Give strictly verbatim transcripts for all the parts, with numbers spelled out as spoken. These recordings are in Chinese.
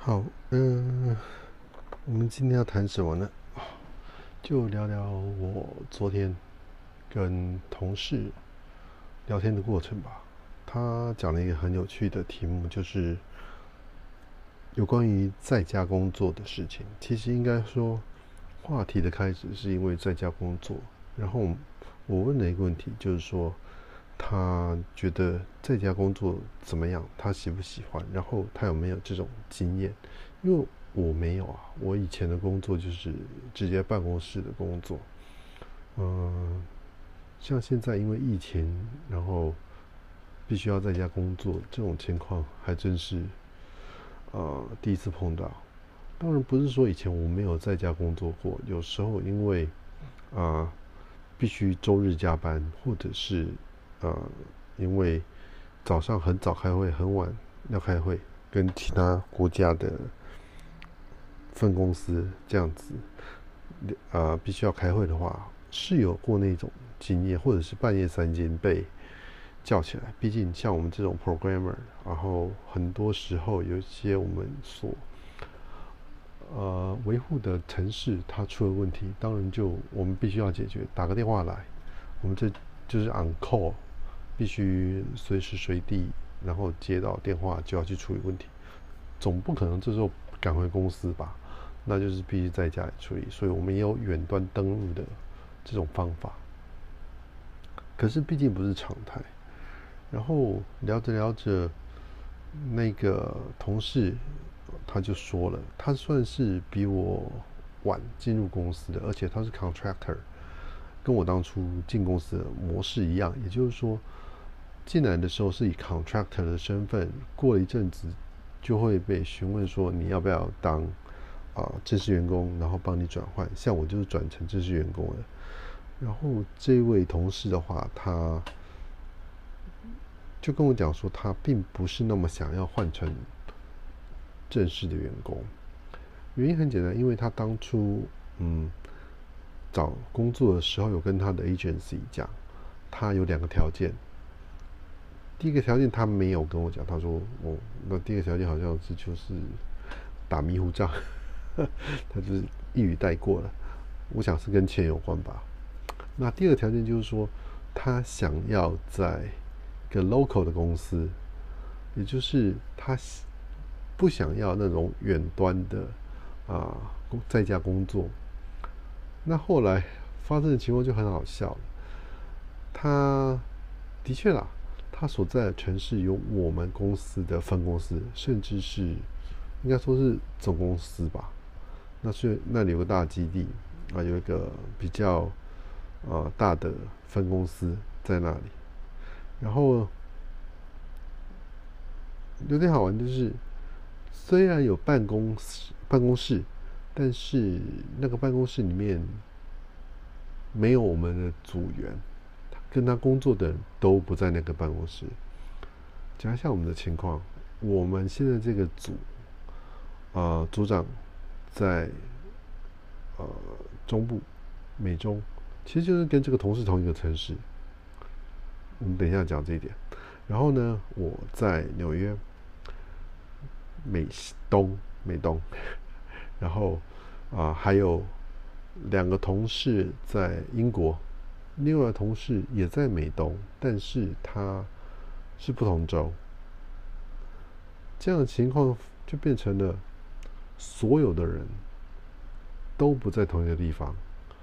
好，嗯，我们今天要谈什么呢？就聊聊我昨天跟同事聊天的过程吧。他讲了一个很有趣的题目，就是有关于在家工作的事情。其实应该说，话题的开始是因为在家工作，然后我问了一个问题，就是说他觉得在家工作怎么样？他喜不喜欢？然后他有没有这种经验？因为我没有啊，我以前的工作就是直接办公室的工作。嗯，像现在因为疫情，然后必须要在家工作，这种情况还真是呃第一次碰到。当然不是说以前我没有在家工作过，有时候因为啊、呃必须周日加班，或者是呃因为早上很早开会，很晚要开会，跟其他国家的分公司这样子，呃，必须要开会的话，是有过那种经验，或者是半夜三更被叫起来。毕竟像我们这种 programmer，然后很多时候有一些我们所呃维护的城市它出了问题，当然就我们必须要解决，打个电话来，我们这就是 on call，必须随时随地，然后接到电话就要去处理问题，总不可能这时候赶回公司吧？那就是必须在家里处理，所以我们也有远端登录的这种方法。可是毕竟不是常态。然后聊着聊着，那个同事他就说了，他算是比我晚进入公司的，而且他是 contractor，跟我当初进公司的模式一样，也就是说，进来的时候是以 contractor 的身份，过了一阵子就会被询问说你要不要当啊、呃正式员工，然后帮你转换。像我就是转成正式员工了。然后这位同事的话，他就跟我讲说，他并不是那么想要换成正式的员工。原因很简单，因为他当初嗯找工作的时候有跟他的 agency 讲，他有两个条件。第一个条件他没有跟我讲，他说哦，那第一个条件好像是就是打迷糊仗，他就是一语带过了。我想是跟钱有关吧。那第二个条件就是说，他想要在一个 local 的公司，也就是他不想要那种远端的啊、呃在家工作。那后来发生的情况就很好笑了，他的确啦，他所在的城市有我们公司的分公司，甚至是应该说是总公司吧。那是那里有个大基地啊，有一个比较呃大的分公司在那里。然后有点好玩，就是虽然有办公室办公室，但是那个办公室里面没有我们的组员，跟他工作的人都不在那个办公室。讲一下我们的情况，我们现在这个组，呃，组长在呃中部，美中，其实就是跟这个同事同一个城市。我们等一下讲这一点。然后呢，我在纽约，美东，美东，然后啊、呃还有两个同事在英国，另外同事也在美东，但是他是不同州。这样的情况就变成了所有的人都不在同一个地方，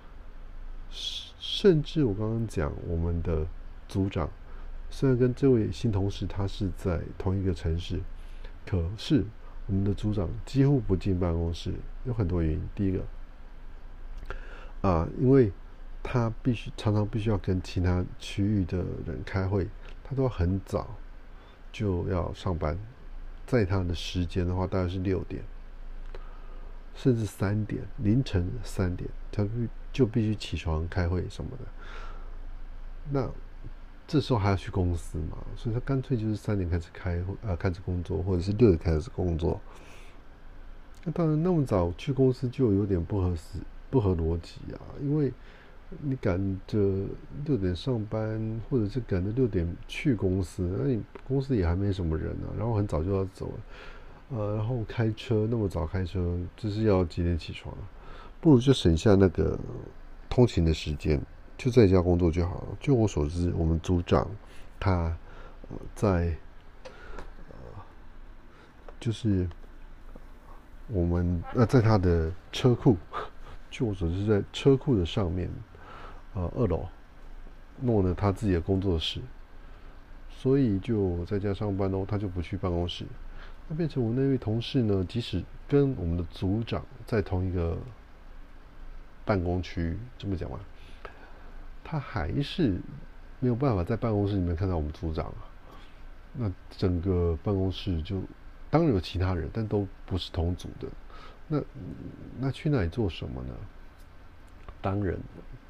甚至我刚刚讲我们的组长，虽然跟这位新同事他是在同一个城市，可是我们的组长几乎不进办公室，有很多原因。第一个啊、呃因为他必须常常必须要跟其他区域的人开会，他都要很早就要上班。在他的时间的话，大概是六点，甚至三点，凌晨三点，他就必须起床开会什么的。那这时候还要去公司嘛，所以他干脆就是三点开始开会，呃，开始工作，或者是六点开始工作。那当然，那么早去公司就有点不合适、不合逻辑啊，因为你赶着六点上班，或者是赶着六点去公司，那你公司也还没什么人啊，然后很早就要走了。 呃，然后开车那么早开车，这是要几点起床啊？不如就省下那个通勤的时间，就在家工作就好了。据我所知，我们组长他、呃、在呃就是我们呃在他的车库，据我所知，在车库的上面，呃二楼弄了他自己的工作室，所以就在家上班哦，他就不去办公室。那变成我那位同事呢，即使跟我们的组长在同一个办公区，这么讲吧，他还是没有办法在办公室里面看到我们组长啊。那整个办公室就当然有其他人，但都不是同组的。那那去那里做什么呢？当然，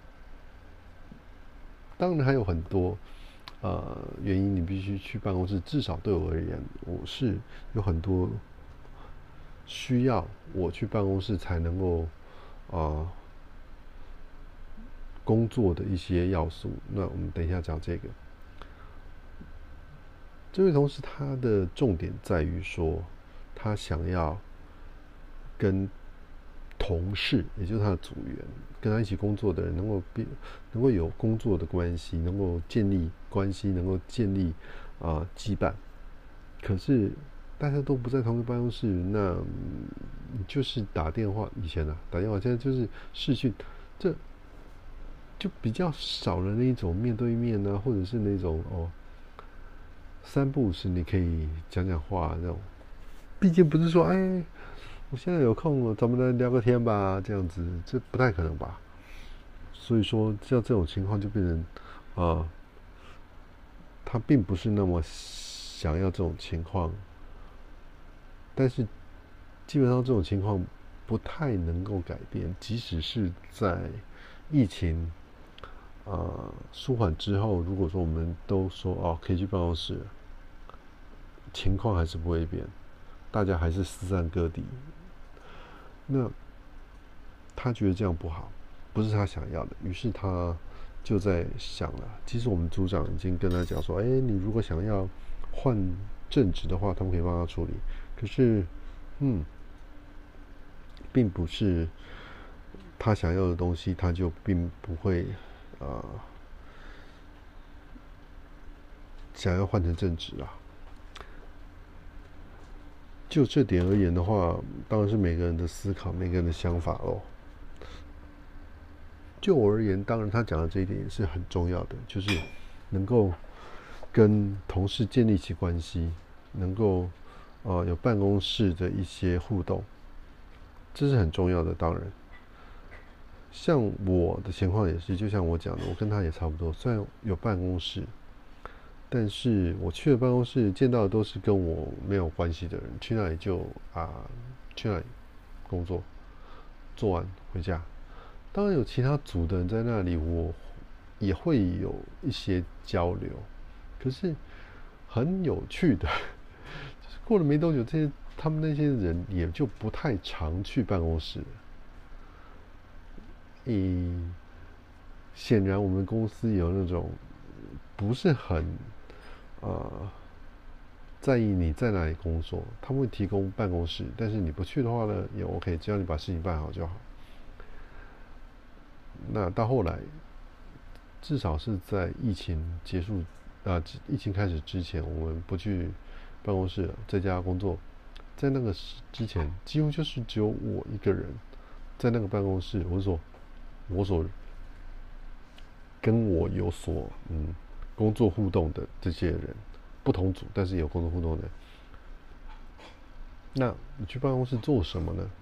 当然还有很多呃原因，你必须去办公室。至少对我而言，我是有很多需要我去办公室才能够啊、呃、工作的一些要素。那我们等一下讲这个。这位同事他的重点在于说，他想要跟同事，也就是他的组员，跟他一起工作的人，能够变，能够有工作的关系，能够建立关系，能够建立啊、呃、羁绊。可是大家都不在同一个办公室，那就是打电话，以前啊打电话，现在就是视讯，这就比较少了那一种面对面啊，或者是那种哦三不五时你可以讲讲话那种。毕竟不是说哎，我现在有空了，咱们来聊个天吧，这样子这不太可能吧。所以说像这种情况就变成啊、呃，他并不是那么想要这种情况，但是基本上这种情况不太能够改变，即使是在疫情呃舒缓之后，如果说我们都说哦可以去办公室，情况还是不会变，大家还是四散各地。那他觉得这样不好，不是他想要的，于是他就在想了。其实我们组长已经跟他讲说，哎，你如果想要换正职的话，他们可以帮他处理。可是，嗯，并不是他想要的东西，他就并不会呃想要换成正职啊。就这点而言的话，当然是每个人的思考，每个人的想法咯。就我而言，当然他讲的这一点也是很重要的，就是能够跟同事建立起关系，能够呃有办公室的一些互动，这是很重要的。当然，像我的情况也是，就像我讲的，我跟他也差不多，虽然有办公室，但是我去了办公室见到的都是跟我没有关系的人，去那里就啊去那里工作，做完回家。当然有其他组的人在那里，我也会有一些交流。可是很有趣的，就是过了没多久，这些他们那些人也就不太常去办公室了。诶，显然我们公司有那种不是很呃在意你在哪里工作，他们会提供办公室，但是你不去的话呢，也 OK，只要你把事情办好就好。那到后来，至少是在疫情结束，啊，疫情开始之前，我们不去办公室了，在家工作。在那个之前，几乎就是只有我一个人在那个办公室，我所我所跟我有所嗯工作互动的这些人，不同组但是有工作互动的人。那你去办公室做什么呢？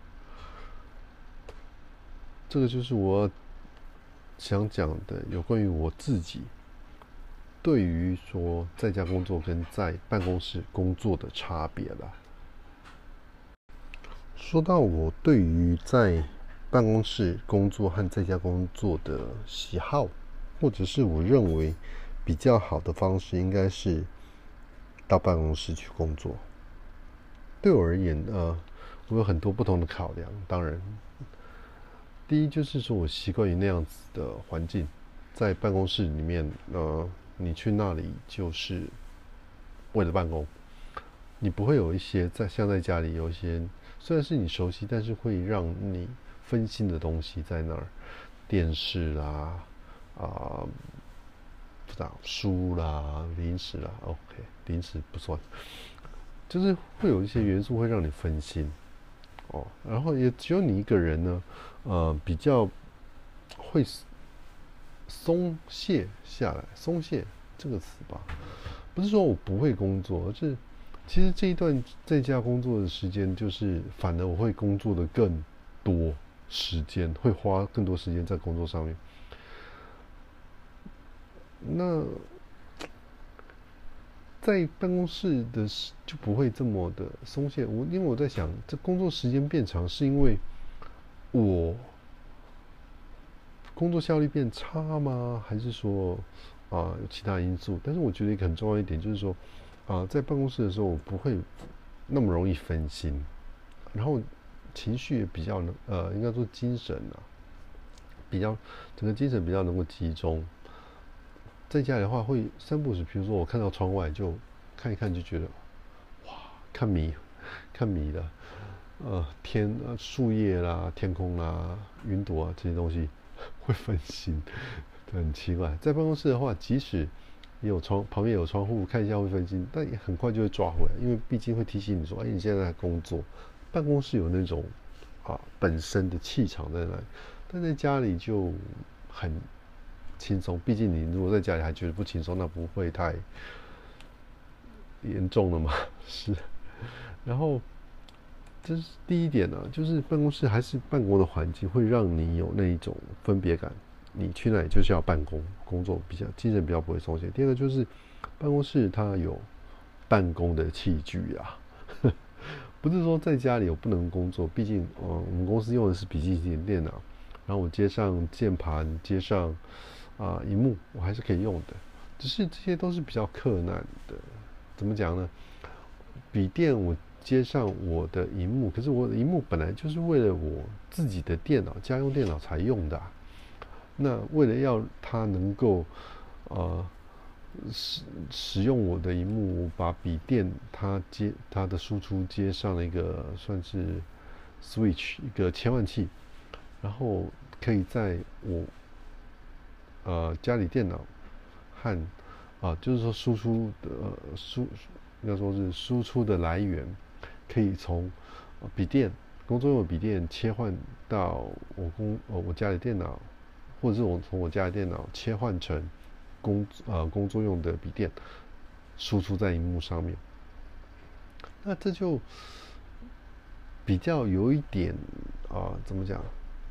这个就是我想讲的有关于我自己对于说在家工作跟在办公室工作的差别了。说到我对于在办公室工作和在家工作的喜好，或者是我认为比较好的方式，应该是到办公室去工作。对我而言，呃，我有很多不同的考量。当然，第一就是说我习惯于那样子的环境，在办公室里面，呃，你去那里就是为了办公。 你不会有一些在像在家里有一些虽然是你熟悉，但是会让你分心的东西在那儿，电视啦，啊、呃，不知道书啦、零食啦 ，OK， 零食不算，就是会有一些元素会让你分心哦。然后也只有你一个人呢，呃，比较会松懈下来，松懈这个词吧，不是说我不会工作，而是其实这一段在家工作的时间，就是反而我会工作的更多时间，会花更多时间在工作上面。那在办公室的就不会这么的松懈。我因为我在想，这工作时间变长，是因为我工作效率变差吗？还是说啊、呃、有其他因素？但是我觉得一个很重要一点就是说，啊、呃、在办公室的时候我不会那么容易分心，然后情绪也比较能呃应该说精神啊比较整个精神比较能够集中。在家里的话会三不五时，比如说我看到窗外就看一看就觉得哇看迷看迷了，呃天呃树叶啦、天空啦、云朵啊这些东西会分心，很奇怪。在办公室的话，即使也有窗旁边有窗户，看一下会分心，但也很快就会抓回来，因为毕竟会提醒你说，哎，你现在在工作。办公室有那种啊本身的气场在那里，但在家里就很轻松。毕竟你如果在家里还觉得不轻松，那不会太严重了嘛？是。然后这是第一点呢、啊，就是办公室还是办公的环境会让你有那一种分别感。你去那里就是要办公，工作比较精神比较不会松懈。第二个就是办公室它有办公的器具啊，不是说在家里我不能工作，毕竟呃我们公司用的是笔记型电脑，然后我接上键盘，接上啊荧幕，我还是可以用的。只是这些都是比较困难的，怎么讲呢？笔电我接上我的荧幕，可是我的荧幕本来就是为了我自己的电脑、家用电脑才用的、啊。那为了要它能够呃使使用我的荧幕，我把笔电它接它的输出接上了一个算是 switch 一个切换器，然后可以在我呃家里电脑和啊、呃、就是说输出的、呃、输应该说是输出的来源，可以从笔电工作用的笔电切换到我工呃我家里电脑，或者是我从我家里电脑切换成工呃工作用的笔电，输出在荧幕上面。那这就比较有一点啊、呃，怎么讲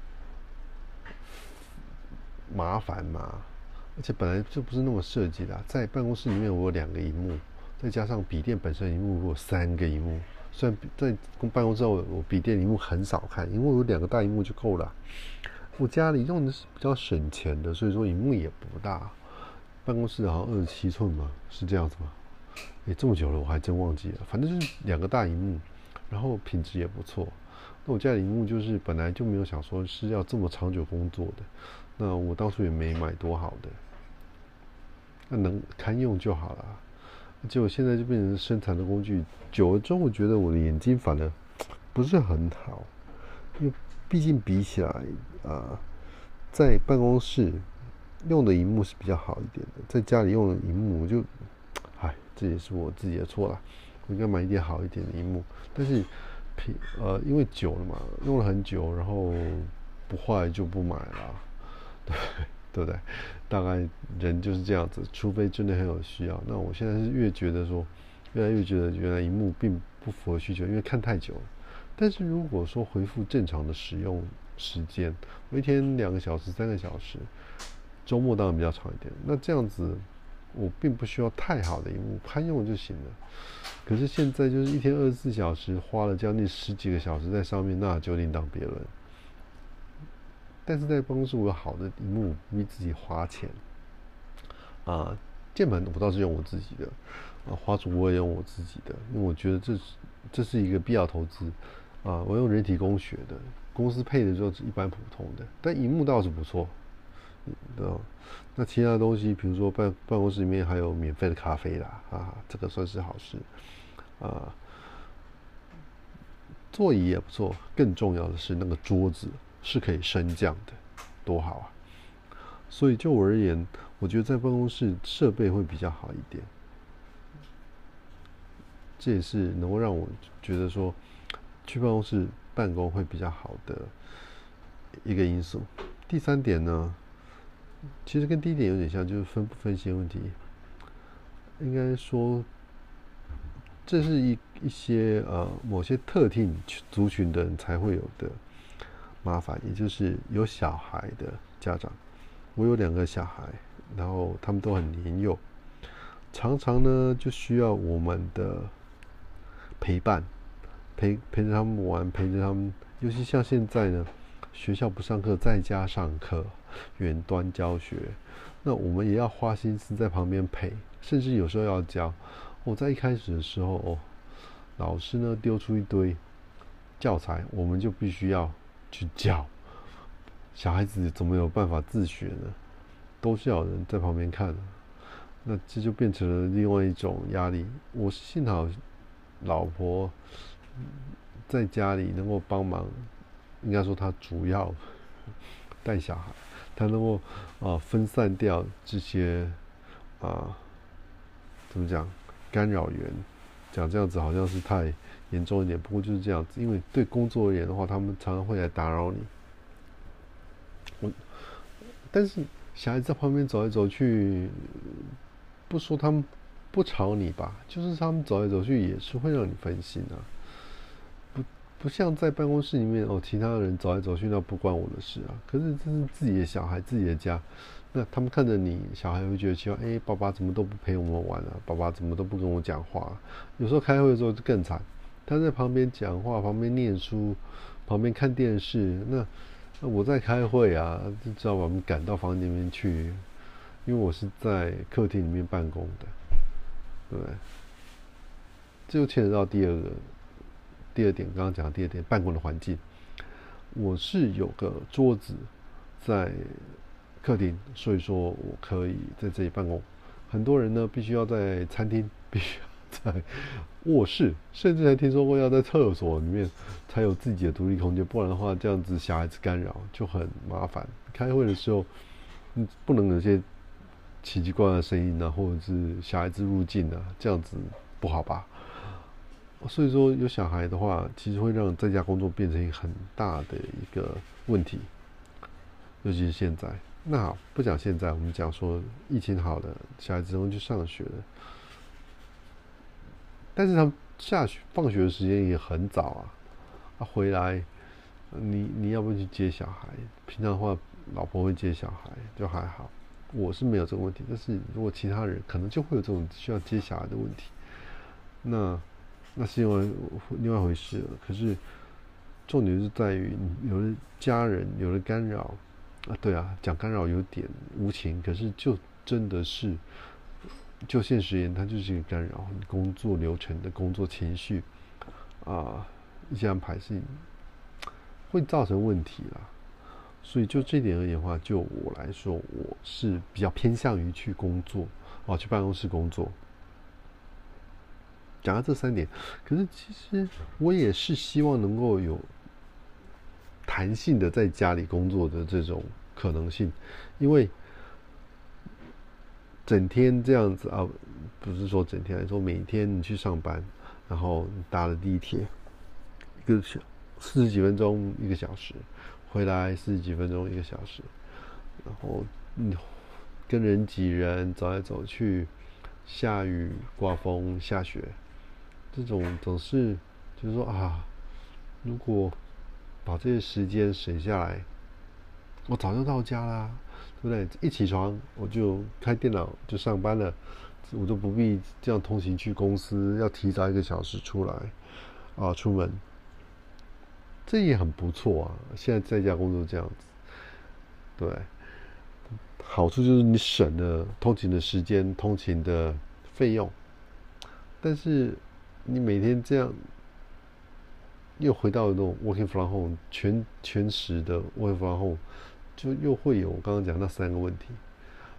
麻烦嘛？而且本来就不是那么设计的、啊。在办公室里面，我有两个荧幕，再加上笔电本身荧幕，我有三个荧幕。虽然在办公室我我笔电荧幕很少看，因为我有两个大荧幕就够了。我家里用的是比较省钱的，所以说荧幕也不大。办公室好像二十七寸嘛，是这样子吗？哎，这么久了我还真忘记了。反正就是两个大荧幕，然后品质也不错。那我家里荧幕就是本来就没有想说是要这么长久工作的，那我当初也没买多好的，那能堪用就好了。结果现在就变成生产的工具，久了之后我觉得我的眼睛反而不是很好，因为毕竟比起来啊、呃，在办公室用的荧幕是比较好一点的，在家里用的荧幕我就，唉，这也是我自己的错啦，我应该买一点好一点的荧幕，但是平呃因为久了嘛，用了很久，然后不坏就不买了，对对不对？大概人就是这样子，除非真的很有需要。那我现在是越觉得说，越来越觉得原来荧幕并不符合需求，因为看太久了。但是如果说恢复正常的使用时间，我一天两个小时、三个小时，周末当然比较长一点。那这样子，我并不需要太好的荧幕，堪用就行了。可是现在就是一天二十四小时，花了将近十几个小时在上面，那就另当别论。但是在办公室我有好的荧幕，不必自己花钱啊。键盘我倒是用我自己的，啊，滑鼠我也用我自己的，因为我觉得这是这是一个必要投资啊。我用人体工学的，公司配的就是一般普通的，但荧幕倒是不错，对吧？那其他东西，比如说办办公室里面还有免费的咖啡啦，啊，这个算是好事。 啊，座椅也不错，更重要的是那个桌子是可以升降的，多好啊！所以就我而言，我觉得在办公室设备会比较好一点，这也是能够让我觉得说去办公室办公会比较好的一个因素。第三点呢，其实跟第一点有点像，就是分不分心的问题。应该说，这是一一些呃某些特定族群的人才会有的麻烦，也就是有小孩的家长。我有两个小孩，然后他们都很年幼，常常呢就需要我们的陪伴，陪陪着他们玩，陪着他们。尤其像现在呢，学校不上课，在家上课，远端教学，那我们也要花心思在旁边陪，甚至有时候要教。我、哦、在一开始的时候，哦，老师呢丢出一堆教材，我们就必须要去教。小孩子怎么有办法自学呢？都是要有人在旁边看的，那这就变成了另外一种压力。我幸好老婆在家里能够帮忙，应该说她主要带小孩，她能够啊、呃、分散掉这些啊、呃、怎么讲干扰源。讲这样子好像是太严重一点，不过就是这样子。因为对工作而言的话，他们常常会来打扰你。我但是小孩子在旁边走来走去，不说他们不吵你吧，就是他们走来走去也是会让你分心啊。不不像在办公室里面哦，其他人走来走去那不关我的事啊。可是这是自己的小孩，自己的家，那他们看着你，小孩会觉得奇怪，哎、欸，爸爸怎么都不陪我们玩啊？爸爸怎么都不跟我讲话、啊？有时候开会的时候就更惨，他在旁边讲话，旁边念书，旁边看电视，那。那我在开会啊，就知道把我们赶到房间里面去，因为我是在客厅里面办公的，对不对？这就牵扯到第二个第二点，刚刚讲的第二点，办公的环境。我是有个桌子在客厅，所以说我可以在这里办公。很多人呢，必须要在餐厅，必须要在卧室，甚至还听说过要在厕所里面才有自己的独立空间，不然的话，这样子小孩子干扰就很麻烦。开会的时候，嗯，不能有些奇奇怪怪的声音啊，或者是小孩子入境啊，这样子不好吧？所以说，有小孩的话，其实会让在家工作变成一个很大的一个问题，尤其是现在。那好，不讲现在，我们讲说疫情好了，小孩子都去上学了。但是他们下学放学的时间也很早啊，啊回来，你你要不要去接小孩？平常的话，老婆会接小孩，就还好。我是没有这个问题，但是如果其他人可能就会有这种需要接小孩的问题，那那是另外另外一回事了。可是重点是在于有的家人有的干扰啊，对啊，讲干扰有点无情，可是就真的是。就现实而言，它就是一个干扰你工作流程的工作情绪啊，一些安排是会造成问题啦。所以就这点而言的话，就我来说，我是比较偏向于去工作哦，去办公室工作。讲到这三点，可是其实我也是希望能够有弹性的在家里工作的这种可能性，因为。整天这样子啊，不是说整天，说每天你去上班，然后搭了地铁，一个小四十几分钟一个小时，回来四十几分钟一个小时，然后嗯跟人挤人，走来走去，下雨、刮风、下雪，这种总是就是说啊，如果把这些时间省下来，我早就到家啦。对不对？一起床我就开电脑就上班了，我就不必这样通勤去公司，要提早一个小时出来啊，出门，这也很不错啊。现在在家工作这样子，对，好处就是你省了通勤的时间、通勤的费用，但是你每天这样又回到那种 working from home 全全时的 working from home。就又会有我刚刚讲那三个问题，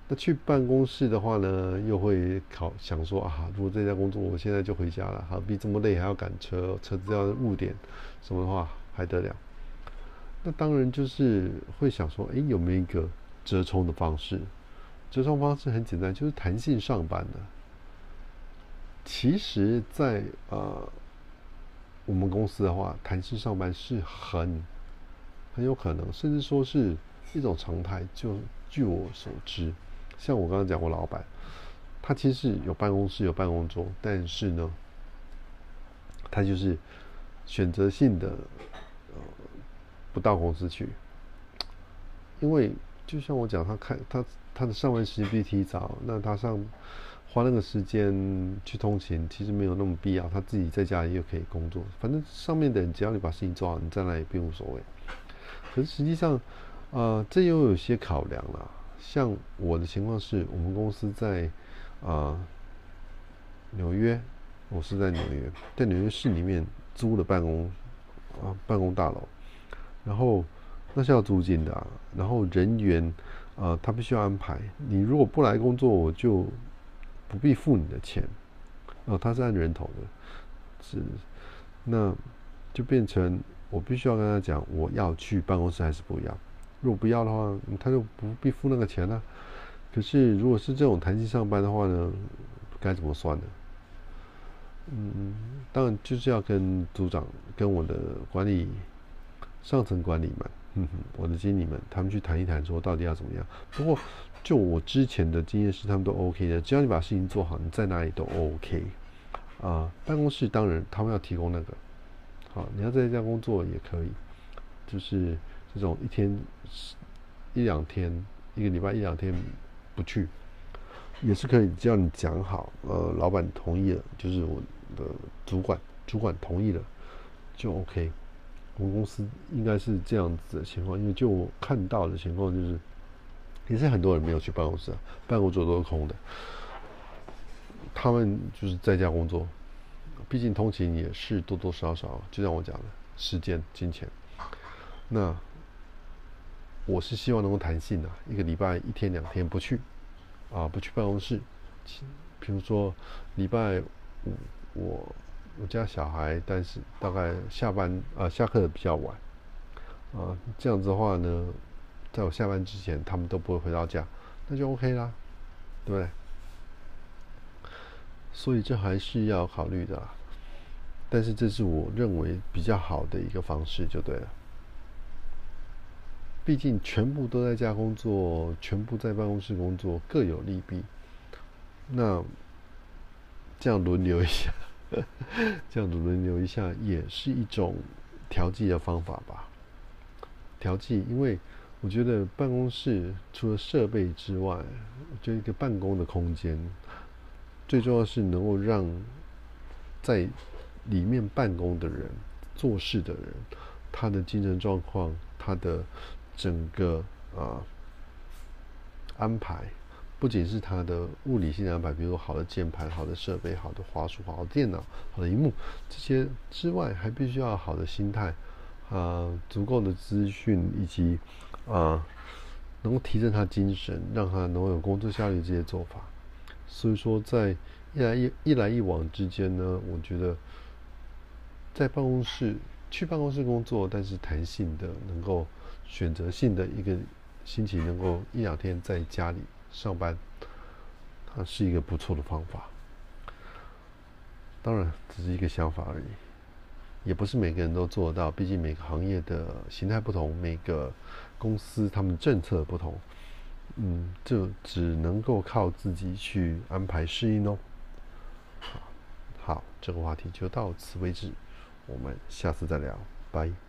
那去办公室的话呢，又会考想说啊，如果这家工作我现在就回家了，何必这么累还要赶车，车子要误点什么的话还得了？那当然就是会想说，哎，有没有一个折冲的方式？折冲方式很简单，就是弹性上班的。其实在，在呃我们公司的话，弹性上班是很很有可能，甚至说是一种常态。就据我所知，像我刚刚讲过，老板他其实有办公室有办公桌，但是呢，他就是选择性的呃不到公司去，因为就像我讲，他看他他的上班时间必须提早，那他上花那个时间去通勤，其实没有那么必要。他自己在家里又可以工作，反正上面的人只要你把事情做好，你在那里并无所谓。可是实际上，呃，这又有些考量啦。像我的情况是，我们公司在啊纽约，我是在纽约，在纽约市里面租的办公啊办公大楼，然后那是要租金的、啊，然后人员呃他必须要安排，你如果不来工作，我就不必付你的钱，哦，他是按人头的，是，那就变成我必须要跟他讲，我要去办公室还是不要。如果不要的话，他就不必付那个钱了、啊。可是如果是这种弹性上班的话呢，该怎么算呢？嗯，当然就是要跟组长、跟我的管理上层管理们，嗯哼，我的经理们，他们去谈一谈，说到底要怎么样。不过就我之前的经验是，他们都 OK 的，只要你把事情做好，你在哪里都 OK。啊、呃，办公室当然他们要提供那个，好，你要在家工作也可以，就是这种一天一两天，一个礼拜一两天不去，也是可以，只要你讲好，呃，老板同意了，就是我的主管，主管同意了，就 OK。我们公司应该是这样子的情况，因为就我看到的情况就是，也是很多人没有去办公室啊，办公桌都是空的，他们就是在家工作。毕竟通勤也是多多少少，就像我讲的，时间、金钱。那我是希望能够弹性的、啊，一个礼拜一天两天不去，啊，不去办公室。比如说礼拜五我我家小孩，但是大概下班啊、呃、下课的比较晚，啊，这样子的话呢，在我下班之前，他们都不会回到家，那就 OK 啦，对不对？所以这还是要考虑的啦。但是这是我认为比较好的一个方式，就对了。毕竟全部都在家工作，全部在办公室工作，各有利弊。那这样轮流一下，这样子轮流一下，也是一种调剂的方法吧。调剂，因为我觉得办公室除了设备之外，就一个办公的空间，最重要是能够让在里面办公的人、做事的人，他的精神状况、他的整个啊、呃、安排，不仅是他的物理性的安排，比如说好的键盘、好的设备、好的滑鼠、好的电脑、好的荧幕这些之外，还必须要好的心态，啊、呃，足够的资讯以及啊、呃，能够提振他精神，让他能够有工作效率这些做法。所以说，在一来一一来一往之间呢，我觉得在办公室去办公室工作，但是弹性的能够选择性的一个星期能够一两天在家里上班，它是一个不错的方法。当然，只是一个想法而已，也不是每个人都做得到。毕竟每个行业的形态不同，每个公司他们政策不同，嗯，就只能够靠自己去安排适应哦。好，好，这个话题就到此为止，我们下次再聊，拜。